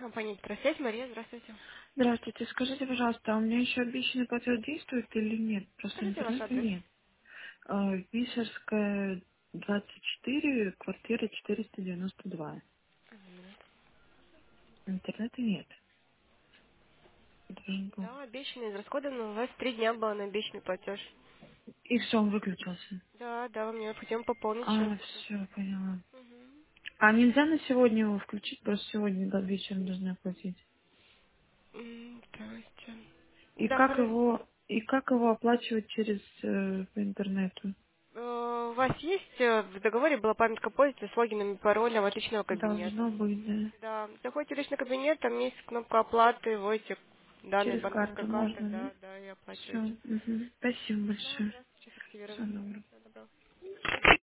Компания «Петросвязь». Мария, здравствуйте. Здравствуйте, скажите, пожалуйста, а у меня еще обещанный платеж действует или нет? Просто Скажите ваш интернета адрес. нет. Писарская, 24, квартира 492. Интернета нет. Должен был. Да, обещанный израсходован, но у вас 3 дня было на обещанный платеж. И все, он выключился. Да, да, вам необходимо пополнить счет. А, все, поняла. Мгм. А нельзя на сегодня его включить? Просто сегодня до вечера должны оплатить. Здрасте. И Да, как хорошо. его оплачивать через по интернету? У вас есть в договоре была памятка пользователя с логином и паролем от личного кабинета? Должно быть, да. Да. Заходите в личный кабинет, там есть кнопка оплаты, вводите данные Через банковской карту карты, можно, да? да, да, и Все. оплачиваете. Спасибо Да, большое. здравствуйте, сейчас Всего активировано. доброго. Всего доброго.